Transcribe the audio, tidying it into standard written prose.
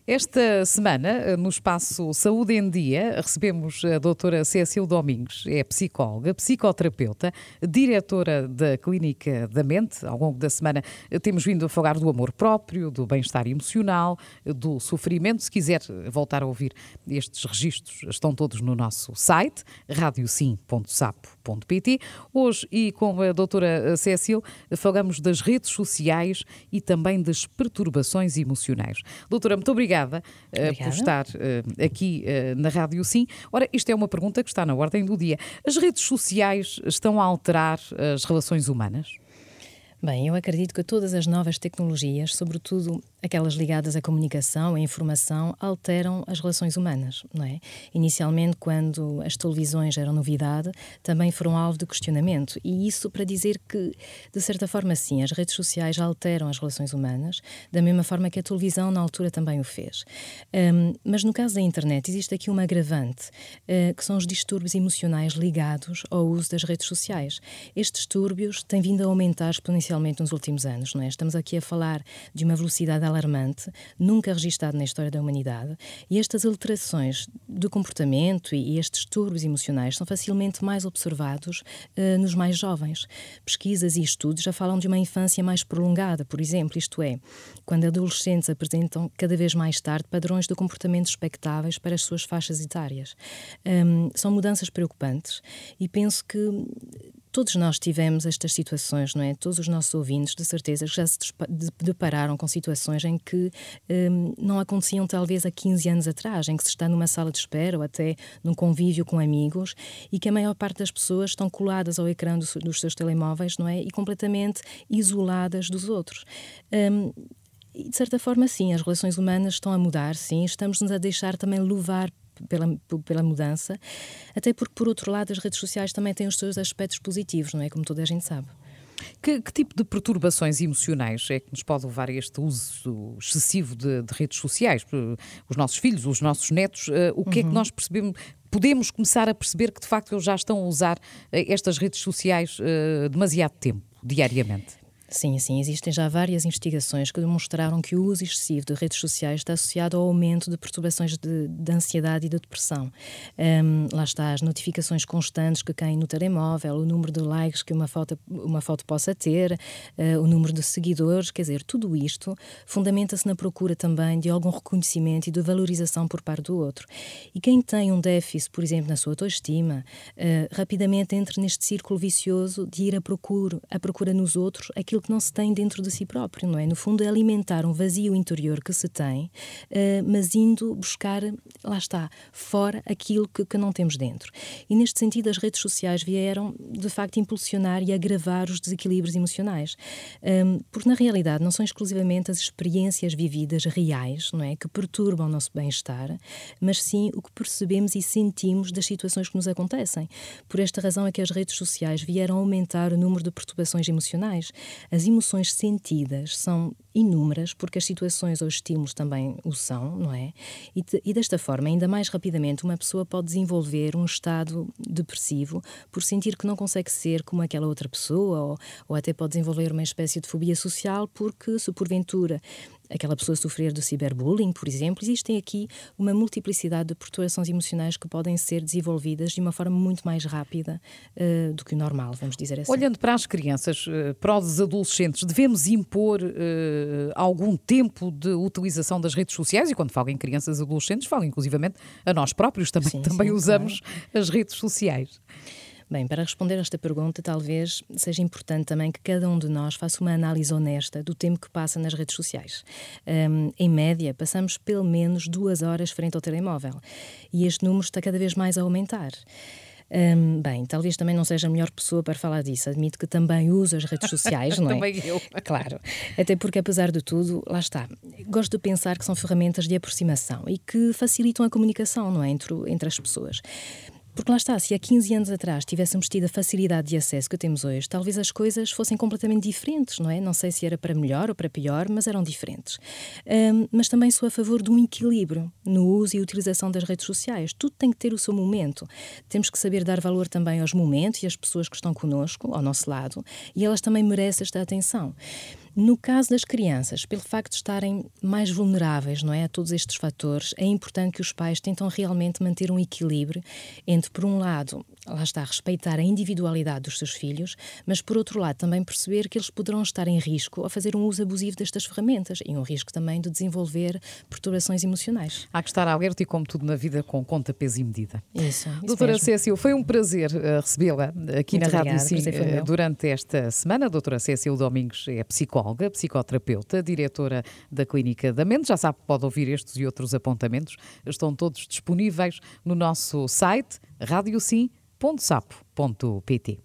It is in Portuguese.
Esta semana, no espaço Saúde em Dia, recebemos a doutora Cécile Domingos, é psicóloga, psicoterapeuta, diretora da Clínica da Mente. Ao longo da semana temos vindo a falar do amor próprio, do bem-estar emocional, do sofrimento. Se quiser voltar a ouvir estes registros, estão todos no nosso site, radiosim.sapo.pt. Hoje, e com a doutora Cécile, falamos das redes sociais e também das perturbações emocionais. Doutora, muito obrigada por estar aqui na Rádio Sim. Ora, isto é uma pergunta que está na ordem do dia. As redes sociais estão a alterar as relações humanas? Bem, eu acredito que todas as novas tecnologias, sobretudo aquelas ligadas à comunicação, à informação, alteram as relações humanas, não é? Inicialmente, quando as televisões eram novidade, também foram alvo de questionamento. E isso para dizer que, de certa forma, sim, as redes sociais alteram as relações humanas, da mesma forma que a televisão na altura também o fez. Mas no caso da internet, existe aqui uma agravante, que são os distúrbios emocionais ligados ao uso das redes sociais. Estes distúrbios têm vindo a aumentar exponencialmente nos últimos anos, não é? Estamos aqui a falar de uma velocidade alarmante, nunca registada na história da humanidade, e estas alterações do comportamento e estes distúrbios emocionais são facilmente mais observados nos mais jovens. Pesquisas e estudos já falam de uma infância mais prolongada, por exemplo, isto é, quando adolescentes apresentam cada vez mais tarde padrões de comportamento expectáveis para as suas faixas etárias. São mudanças preocupantes e penso que todos nós tivemos estas situações, não é? Todos os nossos ouvintes, de certeza, já se depararam com situações em que não aconteciam talvez há 15 anos atrás, em que se está numa sala de espera ou até num convívio com amigos e que a maior parte das pessoas estão coladas ao ecrã dos seus telemóveis, não é? E completamente isoladas dos outros. E de certa forma, sim, as relações humanas estão a mudar, sim, estamos-nos a deixar também levar pela mudança, até porque, por outro lado, as redes sociais também têm os seus aspectos positivos, não é? Como toda a gente sabe. Que tipo de perturbações emocionais é que nos pode levar a este uso excessivo de redes sociais? Os nossos filhos, os nossos netos, o que é que nós podemos começar a perceber que, de facto, eles já estão a usar estas redes sociais demasiado tempo, diariamente? Sim, existem já várias investigações que demonstraram que o uso excessivo de redes sociais está associado ao aumento de perturbações de ansiedade e de depressão. Lá está, as notificações constantes que caem no telemóvel, o número de likes que uma foto possa ter, o número de seguidores, quer dizer, tudo isto fundamenta-se na procura também de algum reconhecimento e de valorização por parte do outro. E quem tem um déficit, por exemplo, na sua autoestima, rapidamente entra neste círculo vicioso de ir à procura nos outros aquilo que não se tem dentro de si próprio, não é? No fundo, é alimentar um vazio interior que se tem, mas indo buscar, lá está, fora aquilo que não temos dentro. E neste sentido, as redes sociais vieram, de facto, impulsionar e agravar os desequilíbrios emocionais. Porque, na realidade, não são exclusivamente as experiências vividas reais, não é? Que perturbam o nosso bem-estar, mas sim o que percebemos e sentimos das situações que nos acontecem. Por esta razão é que as redes sociais vieram aumentar o número de perturbações emocionais. As emoções sentidas são inúmeras, porque as situações ou estímulos também o são, não é? E desta forma, ainda mais rapidamente, uma pessoa pode desenvolver um estado depressivo por sentir que não consegue ser como aquela outra pessoa, ou até pode desenvolver uma espécie de fobia social, porque se porventura aquela pessoa sofrer do ciberbullying, por exemplo, existem aqui uma multiplicidade de perturbações emocionais que podem ser desenvolvidas de uma forma muito mais rápida do que o normal, vamos dizer assim. Olhando para as crianças, para os adolescentes, devemos impor algum tempo de utilização das redes sociais? E quando falo em crianças e adolescentes, falo inclusivamente a nós próprios, também usamos as redes sociais. Bem, para responder a esta pergunta, talvez seja importante também que cada um de nós faça uma análise honesta do tempo que passa nas redes sociais. Em média, passamos pelo menos 2 horas frente ao telemóvel e este número está cada vez mais a aumentar. Bem, talvez também não seja a melhor pessoa para falar disso. Admito que também uso as redes sociais, não é? Também eu. Claro. Até porque, apesar de tudo, lá está. Gosto de pensar que são ferramentas de aproximação e que facilitam a comunicação, não é? Entre as pessoas. Porque lá está, se há 15 anos atrás tivéssemos tido a facilidade de acesso que temos hoje, talvez as coisas fossem completamente diferentes, não é? Não sei se era para melhor ou para pior, mas eram diferentes. Mas também sou a favor de um equilíbrio no uso e utilização das redes sociais. Tudo tem que ter o seu momento. Temos que saber dar valor também aos momentos e às pessoas que estão connosco, ao nosso lado, e elas também merecem esta atenção. No caso das crianças, pelo facto de estarem mais vulneráveis, não é, a todos estes fatores, é importante que os pais tentam realmente manter um equilíbrio entre, por um lado, lá está, respeitar a individualidade dos seus filhos, mas, por outro lado, também perceber que eles poderão estar em risco ao fazer um uso abusivo destas ferramentas e um risco também de desenvolver perturbações emocionais. Há que estar alerta e, como tudo na vida, com conta, peso e medida. Isso Doutora mesmo. Cécile, foi um prazer recebê-la aqui Muito na Rádio obrigada, Sim prazer foi meu. durante esta semana. A doutora Cécile Domingos é psicóloga, psicoterapeuta, diretora da Clínica da Mente. Já sabe, pode ouvir estes e outros apontamentos. Estão todos disponíveis no nosso site radiosim.sapo.pt.